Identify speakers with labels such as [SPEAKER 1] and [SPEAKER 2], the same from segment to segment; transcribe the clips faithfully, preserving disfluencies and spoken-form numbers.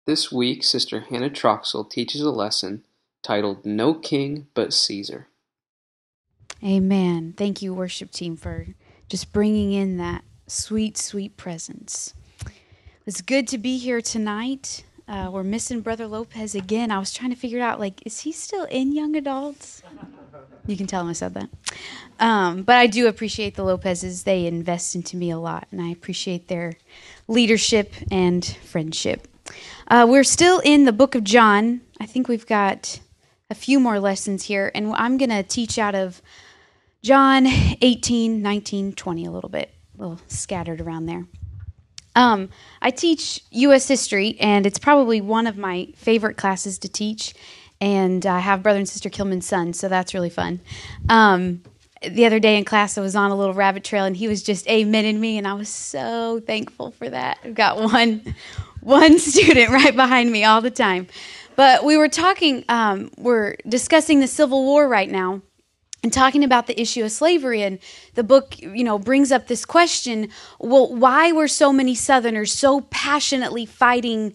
[SPEAKER 1] This week, Sister Hannah Troxel teaches a lesson titled No King But Caesar.
[SPEAKER 2] Amen. Thank you, worship team, for just bringing in that sweet, sweet presence. It's good to be here tonight. Uh, we're missing Brother Lopez again. I was trying to figure out, like, is he still in young adults? You can tell him I said that. Um, but I do appreciate the Lopezes. They invest into me a lot, and I appreciate their leadership and friendship. Uh, we're still in the book of John. I think we've got a few more lessons here, and I'm going to teach out of John eighteen, nineteen, twenty a little bit, a little scattered around there. Um, I teach U S history, and it's probably one of my favorite classes to teach, and I have Brother and Sister Kilman's son, so that's really fun. Um, the other day in class, I was on a little rabbit trail, and he was just amening me, and I was so thankful for that. I've got one, one student right behind me all the time. But we were talking, um, we're discussing the Civil War right now, and talking about the issue of slavery, and the book, you know, brings up this question, well, why were so many Southerners so passionately fighting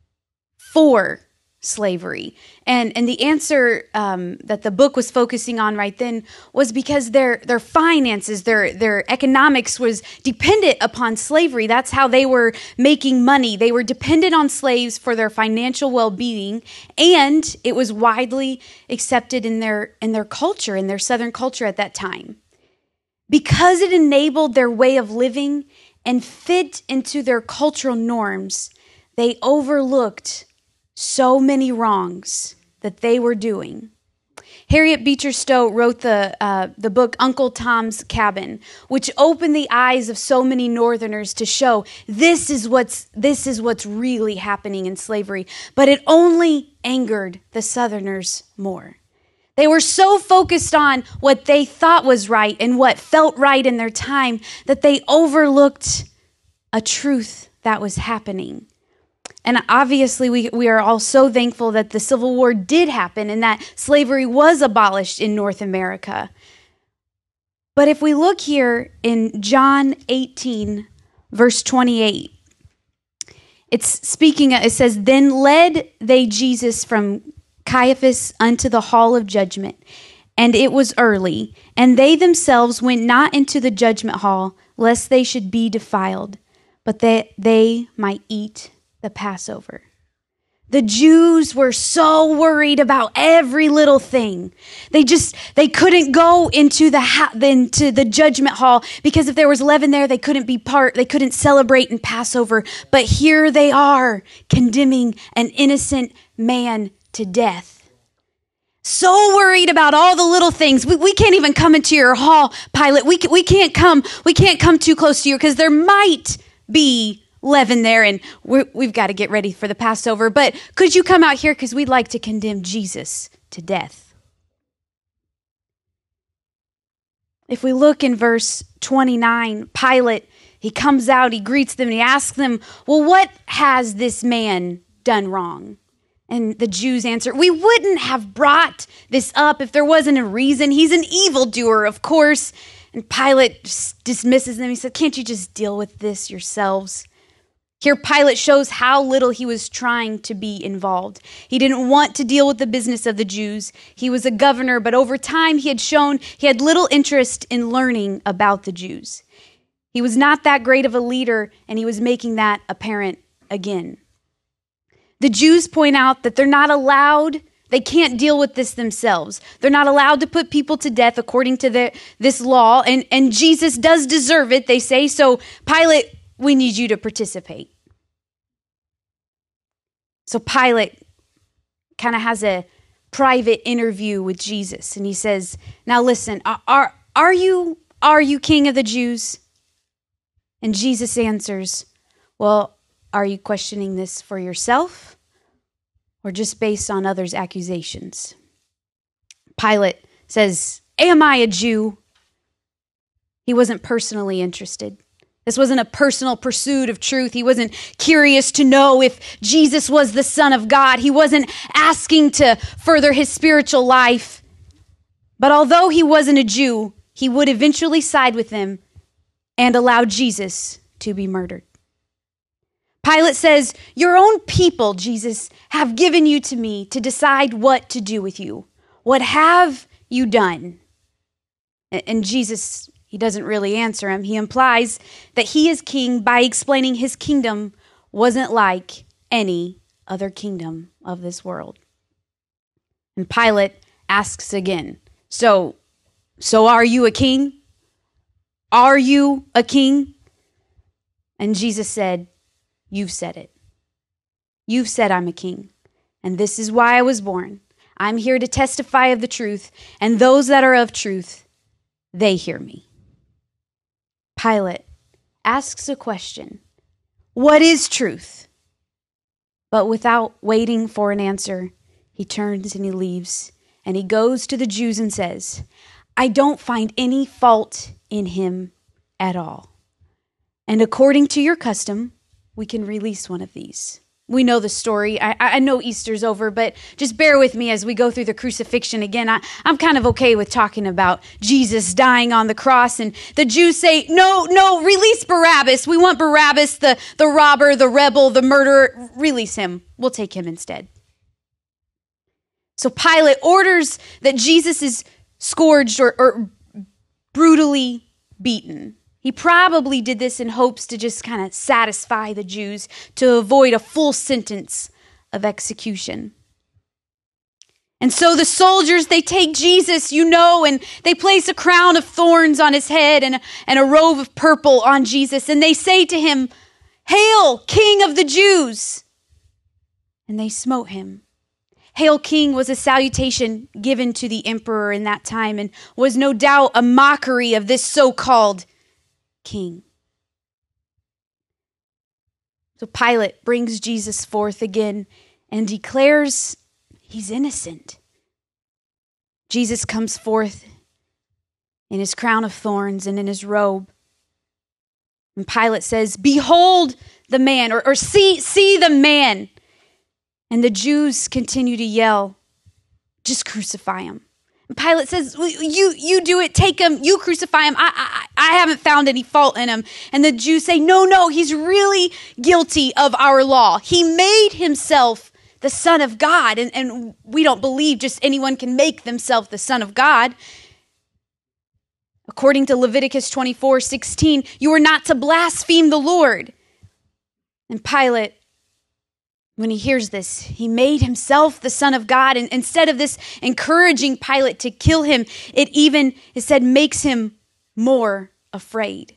[SPEAKER 2] for slavery? And and the answer um, that the book was focusing on right then was because their their finances, their their economics was dependent upon slavery. That's how they were making money. They were dependent on slaves for their financial well-being, and it was widely accepted in their in their culture, in their Southern culture at that time. Because it enabled their way of living and fit into their cultural norms, they overlooked so many wrongs that they were doing. Harriet Beecher Stowe wrote the uh, the book Uncle Tom's Cabin, which opened the eyes of so many Northerners to show this is what's this is what's really happening in slavery. But it only angered the Southerners more. They were so focused on what they thought was right and what felt right in their time that they overlooked a truth that was happening. And obviously, we, we are all so thankful that the Civil War did happen and that slavery was abolished in North America. But if we look here in John eighteen, verse twenty-eight, it's speaking, it says, Then led they Jesus from Caiaphas unto the hall of judgment, and it was early, and they themselves went not into the judgment hall, lest they should be defiled, but that they might eat the Passover. The Jews were so worried about every little thing. They just, they couldn't go into the ha- into the judgment hall because if there was leaven there, they couldn't be part, they couldn't celebrate in Passover. But here they are condemning an innocent man to death. So worried about all the little things. We, we can't even come into your hall, Pilate. We, we can't come, we can't come too close to you because there might be leaven there, and we're, we've got to get ready for the Passover. But could you come out here because we'd like to condemn Jesus to death? If we look in verse twenty-nine, Pilate, he comes out, he greets them, and he asks them, well, what has this man done wrong? And the Jews answer, we wouldn't have brought this up if there wasn't a reason. He's an evildoer, of course. And Pilate just dismisses them. He said, can't you just deal with this yourselves? Here, Pilate shows how little he was trying to be involved. He didn't want to deal with the business of the Jews. He was a governor, but over time he had shown he had little interest in learning about the Jews. He was not that great of a leader, and he was making that apparent again. The Jews point out that they're not allowed, they can't deal with this themselves. They're not allowed to put people to death according to the, this law, and, and Jesus does deserve it, they say. So, Pilate, we need you to participate. So Pilate kind of has a private interview with Jesus, and he says, now listen, are, are you are you king of the Jews? And Jesus answers, well, are you questioning this for yourself or just based on others' accusations? Pilate says, am I a Jew? He wasn't personally interested. This wasn't a personal pursuit of truth. He wasn't curious to know if Jesus was the Son of God. He wasn't asking to further his spiritual life. But although he wasn't a Jew, he would eventually side with them and allow Jesus to be murdered. Pilate says, your own people, Jesus, have given you to me to decide what to do with you. What have you done? And Jesus, he doesn't really answer him. He implies that he is king by explaining his kingdom wasn't like any other kingdom of this world. And Pilate asks again, so, so are you a king? Are you a king? And Jesus said, you've said it. You've said I'm a king, and this is why I was born. I'm here to testify of the truth, and those that are of truth, they hear me. Pilate asks a question. What is truth? But without waiting for an answer, he turns and he leaves, and he goes to the Jews and says, I don't find any fault in him at all. And according to your custom, we can release one of these. We know the story. I, I know Easter's over, but just bear with me as we go through the crucifixion again. I, I'm kind of okay with talking about Jesus dying on the cross, and the Jews say, no, no, release Barabbas. We want Barabbas, the, the robber, the rebel, the murderer. Release him. We'll take him instead. So Pilate orders that Jesus is scourged or, or brutally beaten. He probably did this in hopes to just kind of satisfy the Jews, to avoid a full sentence of execution. And so the soldiers, they take Jesus, you know, and they place a crown of thorns on his head and, and a robe of purple on Jesus. And they say to him, Hail, King of the Jews! And they smote him. Hail King was a salutation given to the emperor in that time and was no doubt a mockery of this so-called king. So Pilate brings Jesus forth again and declares he's innocent. Jesus comes forth in his crown of thorns and in his robe. And Pilate says, Behold the man, or, or see, see the man. And the Jews continue to yell, just crucify him. And Pilate says, you, you do it, take him, you crucify him. I, I, I haven't found any fault in him. And the Jews say, no, no, he's really guilty of our law. He made himself the Son of God. And, and we don't believe just anyone can make themselves the Son of God. According to Leviticus twenty-four sixteen, you are not to blaspheme the Lord. And Pilate, when he hears this, he made himself the Son of God. And instead of this encouraging Pilate to kill him, it even, it said, makes him more afraid.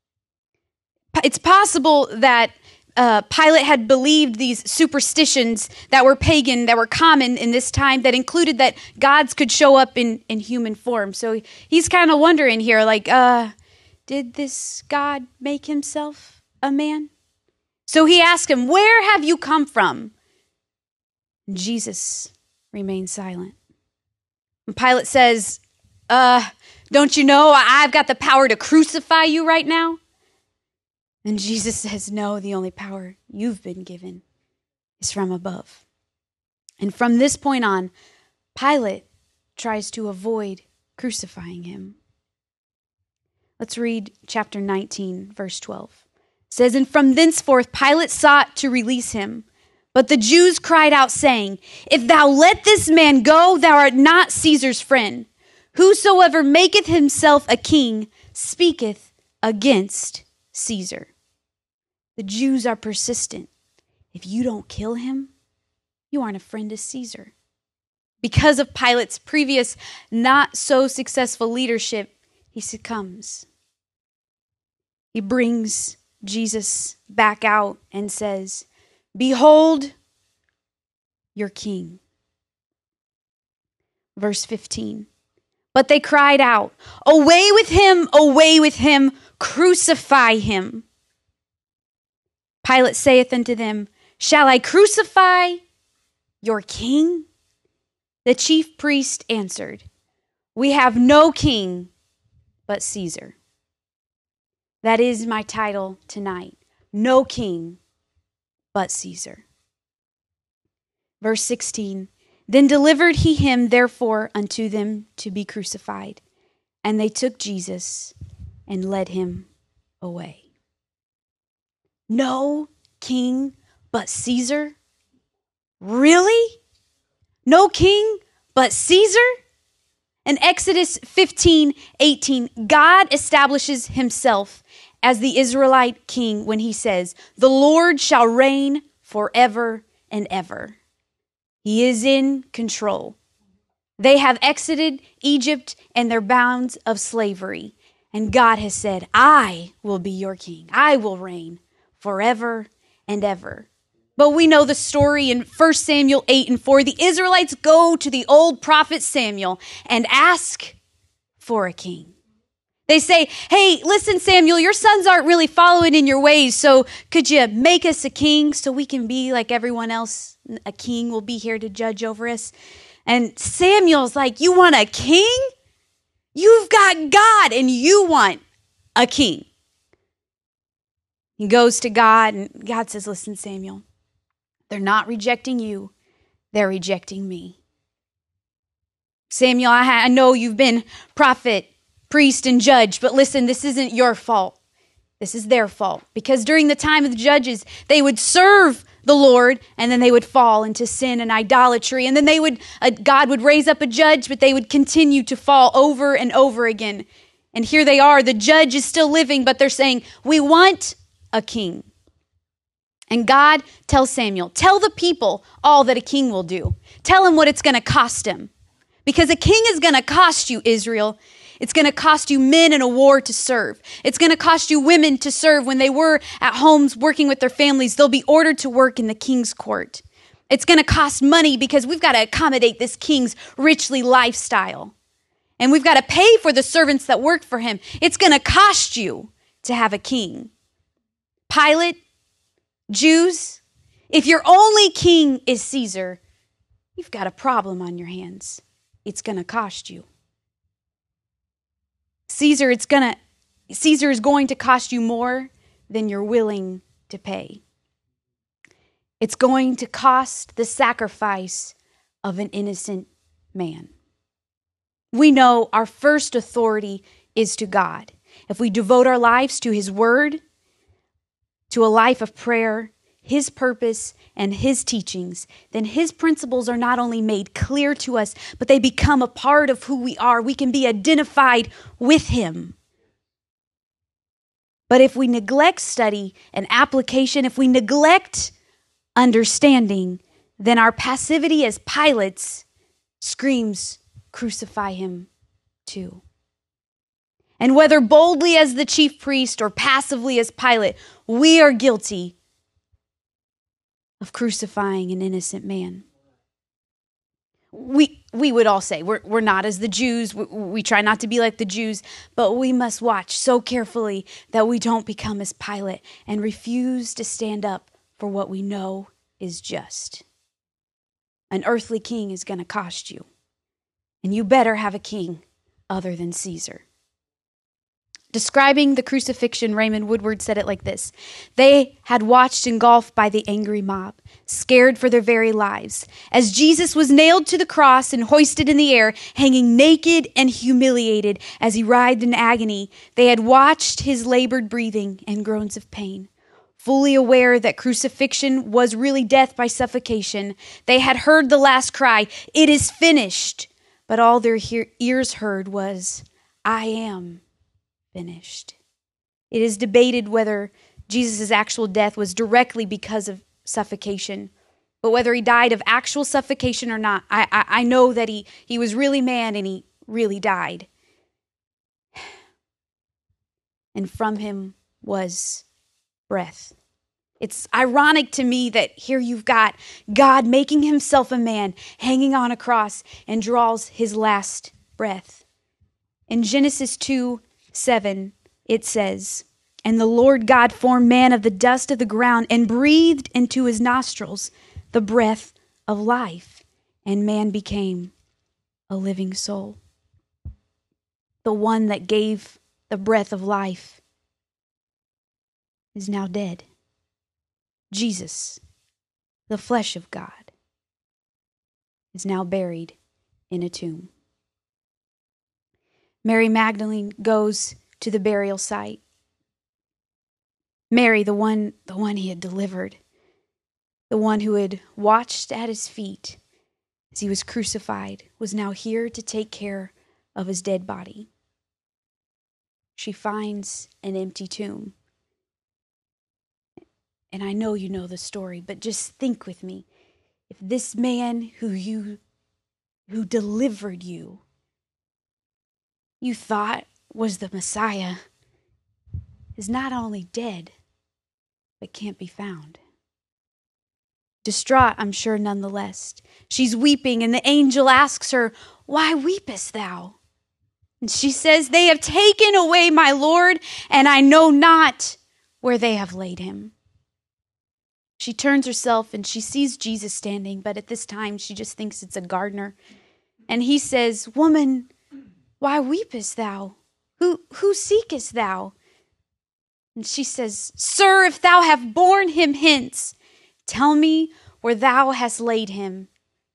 [SPEAKER 2] It's possible that uh, Pilate had believed these superstitions that were pagan, that were common in this time, that included that gods could show up in, in human form. So he's kind of wondering here, like, uh, did this God make himself a man? So he asked him, where have you come from? And Jesus remained silent. And Pilate says, uh, don't you know I've got the power to crucify you right now? And Jesus says, no, the only power you've been given is from above. And from this point on, Pilate tries to avoid crucifying him. Let's read chapter nineteen, verse twelve. It says, and from thenceforth Pilate sought to release him. But the Jews cried out, saying, if thou let this man go, thou art not Caesar's friend. Whosoever maketh himself a king speaketh against Caesar. The Jews are persistent. If you don't kill him, you aren't a friend of Caesar. Because of Pilate's previous not so successful leadership, he succumbs. He brings Jesus back out and says, behold your king. Verse fifteen. But they cried out, away with him, away with him, crucify him. Pilate saith unto them, shall I crucify your king? The chief priest answered, we have no king but Caesar. That is my title tonight. No king but Caesar. Verse sixteen. Then delivered he him therefore unto them to be crucified. And they took Jesus and led him away. No king but Caesar? Really? No king but Caesar? In Exodus fifteen eighteen, God establishes himself as the Israelite king when he says, "The Lord shall reign forever and ever." He is in control. They have exited Egypt and their bounds of slavery. And God has said, "I will be your king. I will reign forever and ever." But we know the story in First Samuel eight and four. The Israelites go to the old prophet Samuel and ask for a king. They say, "Hey, listen, Samuel, your sons aren't really following in your ways, so could you make us a king so we can be like everyone else? A king will be here to judge over us." And Samuel's like, "You want a king? You've got God and you want a king." He goes to God and God says, "Listen, Samuel, they're not rejecting you. They're rejecting me. Samuel, I, ha- I know you've been prophet, priest, and judge, but listen, this isn't your fault. This is their fault. Because during the time of the judges, they would serve the Lord, and then they would fall into sin and idolatry. And then they would, uh, God would raise up a judge, but they would continue to fall over and over again. And here they are. The judge is still living, but they're saying, "We want a king." And God tells Samuel, "Tell the people all that a king will do. Tell them what it's going to cost him. Because a king is going to cost you, Israel. It's going to cost you men in a war to serve. It's going to cost you women to serve. When they were at homes working with their families, they'll be ordered to work in the king's court. It's going to cost money because we've got to accommodate this king's richly lifestyle. And we've got to pay for the servants that work for him. It's going to cost you to have a king." Pilate, Jews, if your only king is Caesar, you've got a problem on your hands. It's going to cost you. Caesar, it's going to, Caesar is going to cost you more than you're willing to pay. It's going to cost the sacrifice of an innocent man. We know our first authority is to God. If we devote our lives to his word, to a life of prayer, his purpose, and his teachings, then his principles are not only made clear to us, but they become a part of who we are. We can be identified with him. But if we neglect study and application, if we neglect understanding, then our passivity as Pilates screams, "Crucify him too." And whether boldly as the chief priest or passively as Pilate, we are guilty of crucifying an innocent man. We we would all say we're, we're not as the Jews. We, we try not to be like the Jews, but we must watch so carefully that we don't become as Pilate and refuse to stand up for what we know is just. An earthly king is going to cost you, and you better have a king other than Caesar. Describing the crucifixion, Raymond Woodward said it like this: "They had watched engulfed by the angry mob, scared for their very lives, as Jesus was nailed to the cross and hoisted in the air, hanging naked and humiliated as he writhed in agony. They had watched his labored breathing and groans of pain. Fully aware that crucifixion was really death by suffocation, they had heard the last cry, 'It is finished.' But all their hear- ears heard was, 'I am finished.'" It is debated whether Jesus' actual death was directly because of suffocation, but whether he died of actual suffocation or not, I, I, I know that he, he was really man and he really died. And from him was breath. It's ironic to me that here you've got God making himself a man, hanging on a cross, and draws his last breath. In Genesis two seven, it says, "And the Lord God formed man of the dust of the ground and breathed into his nostrils the breath of life, and man became a living soul." The one that gave the breath of life is now dead. Jesus, the flesh of God, is now buried in a tomb. Mary Magdalene goes to the burial site. Mary, the one, the one he had delivered, the one who had watched at his feet as he was crucified, was now here to take care of his dead body. She finds an empty tomb. And I know you know the story, but just think with me. If this man who you, who delivered you, you thought was the Messiah, is not only dead, but can't be found. Distraught, I'm sure, nonetheless. She's weeping, and the angel asks her, "Why weepest thou?" And she says, "They have taken away my Lord, and I know not where they have laid him." She turns herself and she sees Jesus standing, but at this time she just thinks it's a gardener. And he says, "Woman, why weepest thou? Who, who seekest thou?" And she says, "Sir, if thou have borne him hence, tell me where thou hast laid him."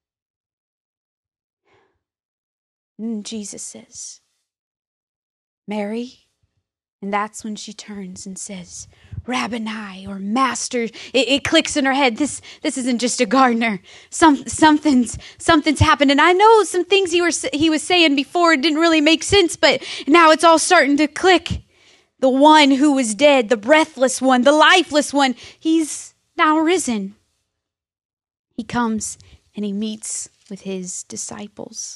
[SPEAKER 2] And Jesus says, "Mary." And that's when she turns and says, "Rabboni," or master. It, it clicks in her head. This this isn't just a gardener. Some something's something's happened. And I know some things he was he was saying before didn't really make sense, but now it's all starting to click. The one who was dead, the breathless one, the lifeless one, he's now risen. He comes and he meets with his disciples.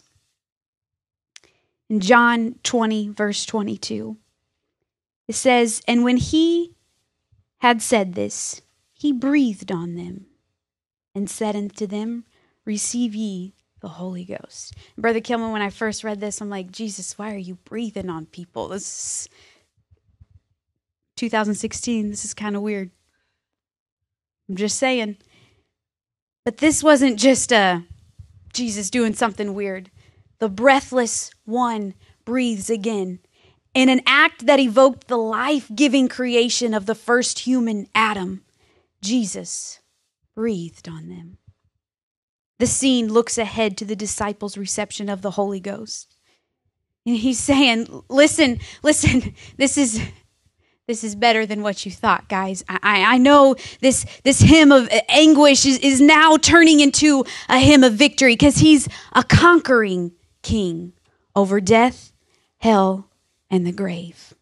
[SPEAKER 2] In John twenty, verse twenty-two, it says, "And when he had said this, he breathed on them and said unto them, Receive ye the Holy Ghost." Brother Kilman, when I first read this, I'm like, Jesus, why are you breathing on people? This is two thousand sixteen. This is kind of weird. I'm just saying. But this wasn't just uh, Jesus doing something weird. The breathless one breathes again in an act that evoked the life-giving creation of the first human, Adam. Jesus breathed on them. The scene looks ahead to the disciples' reception of the Holy Ghost. And he's saying, listen, listen, this is this is better than what you thought, guys. I, I know this, this hymn of anguish is, is now turning into a hymn of victory because he's a conquering king over death, hell, and the grave.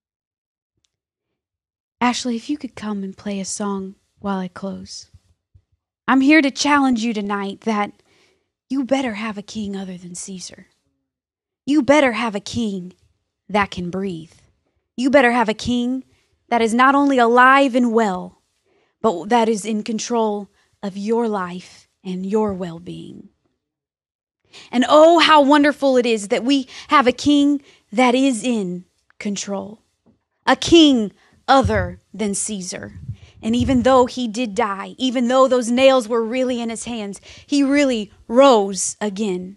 [SPEAKER 2] Ashley, if you could come and play a song while I close. I'm here to challenge you tonight that you better have a king other than Caesar. You better have a king that can breathe. You better have a king that is not only alive and well, but that is in control of your life and your well-being. And oh, how wonderful it is that we have a king that is in control. A king other than Caesar. And even though he did die, even though those nails were really in his hands, he really rose again.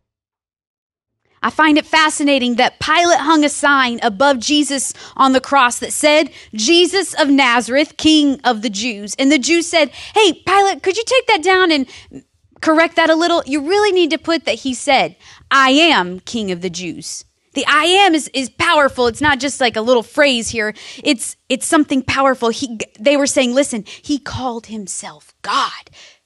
[SPEAKER 2] I find it fascinating that Pilate hung a sign above Jesus on the cross that said, "Jesus of Nazareth, King of the Jews." And the Jews said, "Hey, Pilate, could you take that down and correct that a little? You really need to put that he said, 'I am King of the Jews.'" The I am is, is powerful. It's not just like a little phrase here. It's it's something powerful. He, they were saying, listen, he called himself God.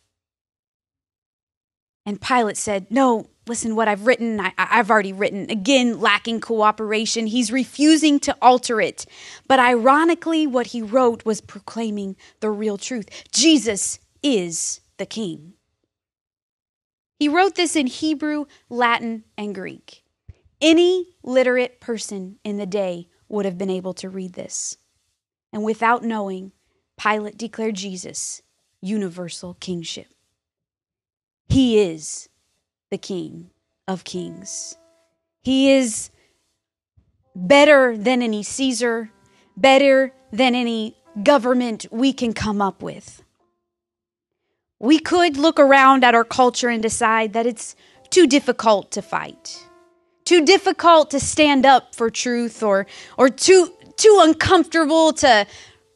[SPEAKER 2] And Pilate said, "No, listen, what I've written, I, I've already written." Again, lacking cooperation. He's refusing to alter it. But ironically, what he wrote was proclaiming the real truth. Jesus is the king. He wrote this in Hebrew, Latin, and Greek. Any literate person in the day would have been able to read this. And without knowing, Pilate declared Jesus universal kingship. He is the King of Kings. He is better than any Caesar, better than any government we can come up with. We could look around at our culture and decide that it's too difficult to fight. Too difficult to stand up for truth, or or too too uncomfortable to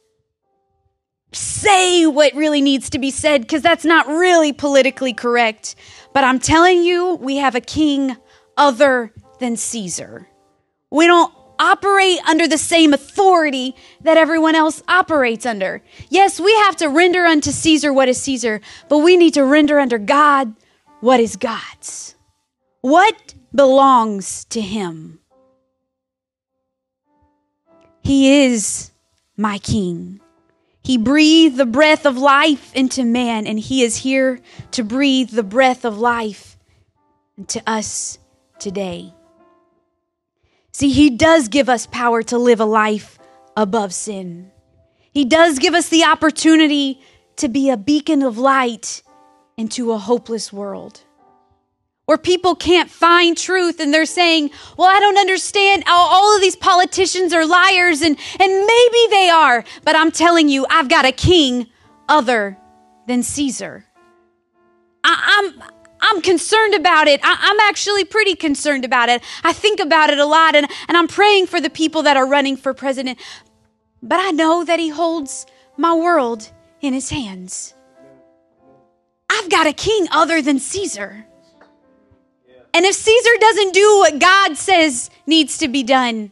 [SPEAKER 2] say what really needs to be said because that's not really politically correct. But I'm telling you, we have a king other than Caesar. We don't operate under the same authority that everyone else operates under. Yes, we have to render unto Caesar what is Caesar, but we need to render unto God what is God's. What belongs to him? He is my King. He breathed the breath of life into man, and he is here to breathe the breath of life into us today. See, he does give us power to live a life above sin. He does give us the opportunity to be a beacon of light into a hopeless world, where people can't find truth and they're saying, well, I don't understand. All of these politicians are liars, and, and maybe they are, but I'm telling you, I've got a king other than Caesar. I, I'm I'm concerned about it. I, I'm actually pretty concerned about it. I think about it a lot, and, and I'm praying for the people that are running for president. But I know that he holds my world in his hands. I've got a king other than Caesar. And if Caesar doesn't do what God says needs to be done,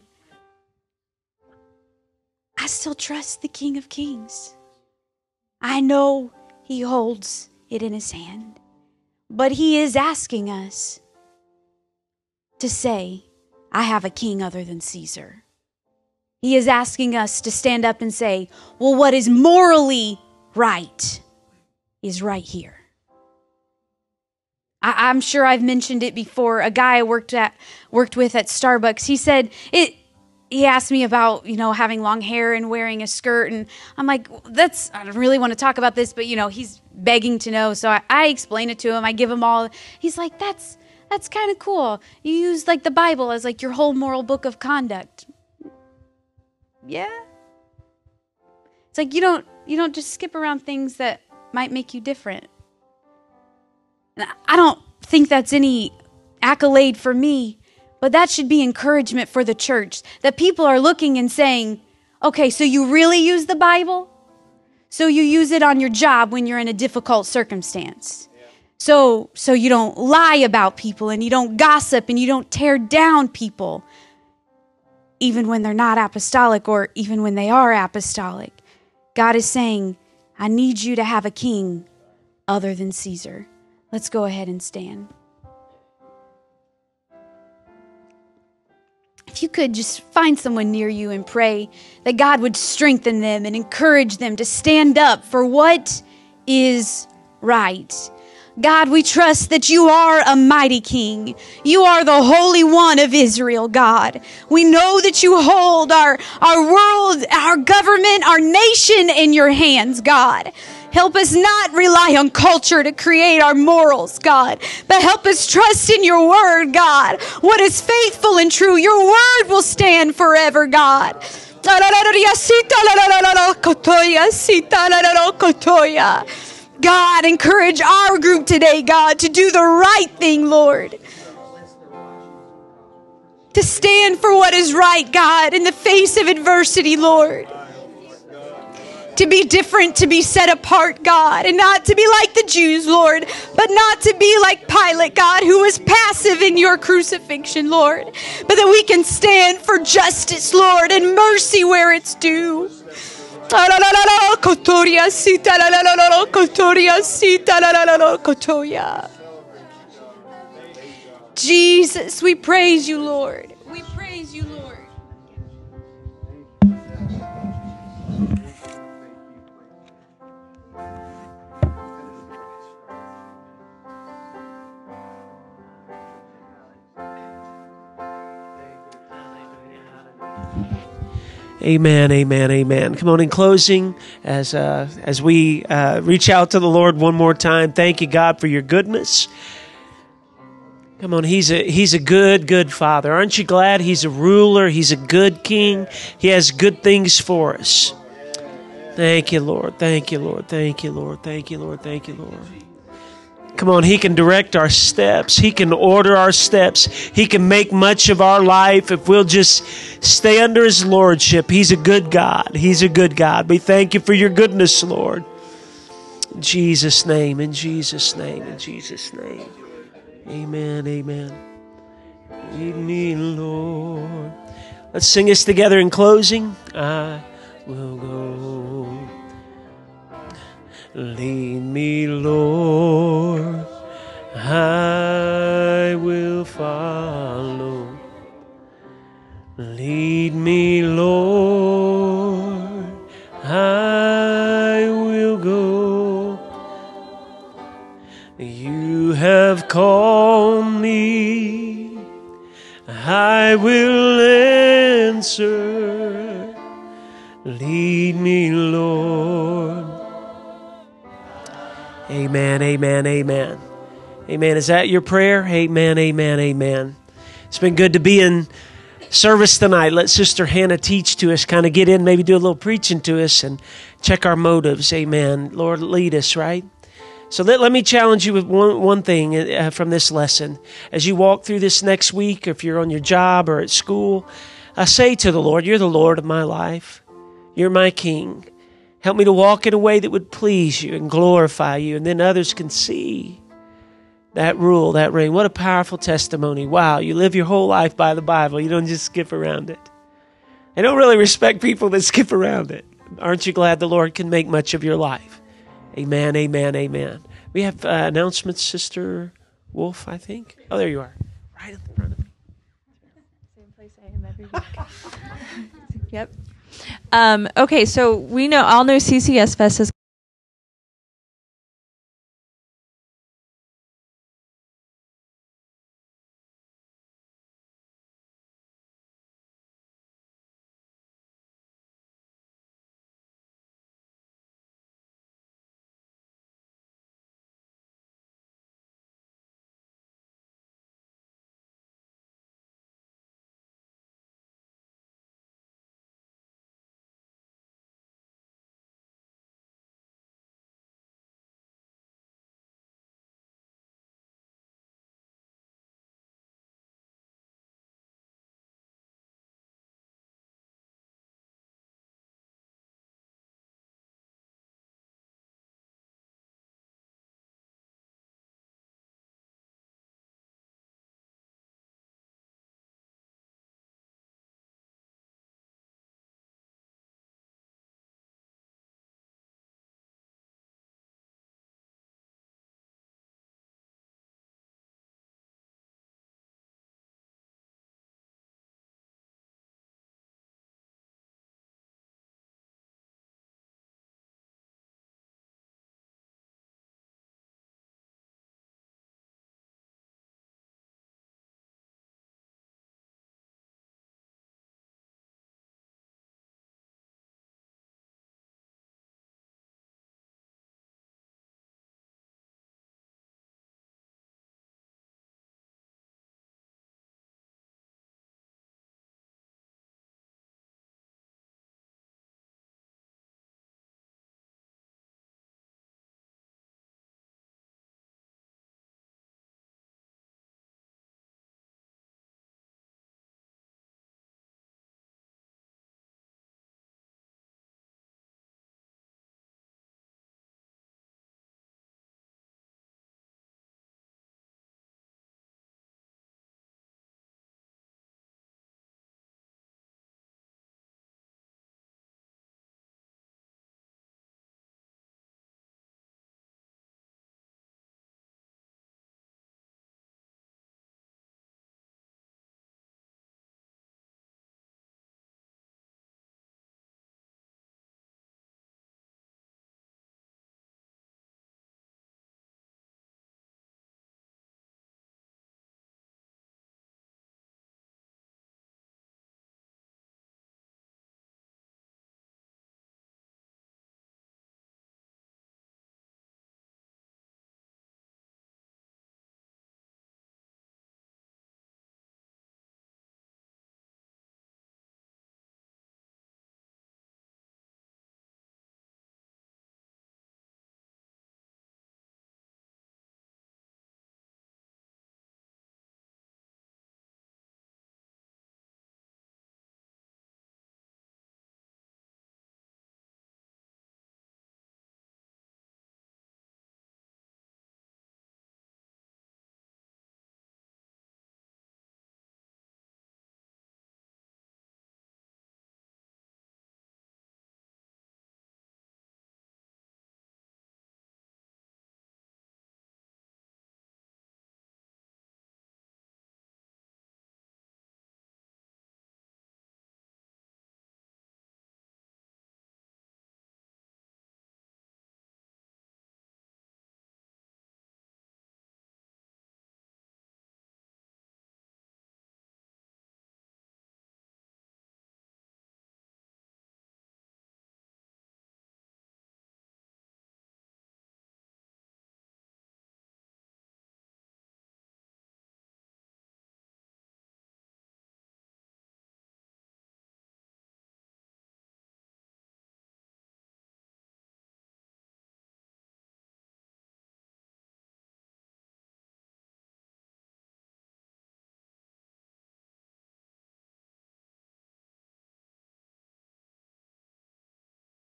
[SPEAKER 2] I still trust the King of Kings. I know he holds it in his hand. But he is asking us to say, I have a king other than Caesar. He is asking us to stand up and say, well, what is morally right is right here. I, I'm sure I've mentioned it before. A guy I worked at worked with at Starbucks, he said it. He asked me about, you know, having long hair and wearing a skirt, and I'm like, that's, I don't really want to talk about this, but you know, he's begging to know, so I, I explain it to him. I give him all. He's like, that's that's kind of cool. You use like the Bible as like your whole moral book of conduct. Yeah. It's like you don't you don't just skip around things that might make you different. And I don't think that's any accolade for me, but that should be encouragement for the church, that people are looking and saying, okay, so you really use the Bible? So you use it on your job when you're in a difficult circumstance. Yeah. So, so you don't lie about people, and you don't gossip, and you don't tear down people, even when they're not apostolic or even when they are apostolic. God is saying, I need you to have a king other than Caesar. Let's go ahead and stand. If you could just find someone near you and pray that God would strengthen them and encourage them to stand up for what is right. God, we trust that you are a mighty king. You are the Holy One of Israel, God. We know that you hold our, our world, our government, our nation in your hands, God. Help us not rely on culture to create our morals, God, but help us trust in your word, God. What is faithful and true, your word will stand forever, God. God, encourage our group today, God, to do the right thing, Lord. To stand for what is right, God, in the face of adversity, Lord. To be different, to be set apart, God, and not to be like the Jews, Lord, but not to be like Pilate, God, who was passive in your crucifixion, Lord, but that we can stand for justice, Lord, and mercy where it's due. Jesus, we praise you, Lord. We praise you, Lord.
[SPEAKER 3] Amen, amen, amen. Come on, in closing, as uh, as we uh, reach out to the Lord one more time, thank you, God, for your goodness. Come on, he's a he's a good, good Father. Aren't you glad he's a ruler? He's a good king. He has good things for us. Thank you, Lord. Thank you, Lord. Thank you, Lord. Thank you, Lord. Thank you, Lord. Come on, he can direct our steps. He can order our steps. He can make much of our life if we'll just stay under his lordship. He's a good God. He's a good God. We thank you for your goodness, Lord. In Jesus' name, in Jesus' name, in Jesus' name. Amen, amen. Lead me, Lord. Let's sing this together in closing. I will go. Lead me, Lord. I will follow. Lead me, Lord. I will go. You have called me. I will answer. Lead me, Lord. Amen, amen, amen. Amen. Is that your prayer? Amen, amen, amen. It's been good to be in service tonight. Let Sister Hannah teach to us, kind of get in, maybe do a little preaching to us and check our motives. Amen. Lord, lead us, right? So let, let me challenge you with one, one thing uh, from this lesson. As you walk through this next week, or if you're on your job or at school, I say to the Lord, you're the Lord of my life. You're my King. Help me to walk in a way that would please you and glorify you, and then others can see that rule, that reign. What a powerful testimony. Wow, you live your whole life by the Bible. You don't just skip around it. I don't really respect people that skip around it. Aren't you glad the Lord can make much of your life? Amen, amen, amen. We have uh, announcements, Sister Wolf, I think. Oh, there you are. Right in front of me.
[SPEAKER 4] Same place I am every week. Yep. Um, okay, so we know, all know C C S Fest is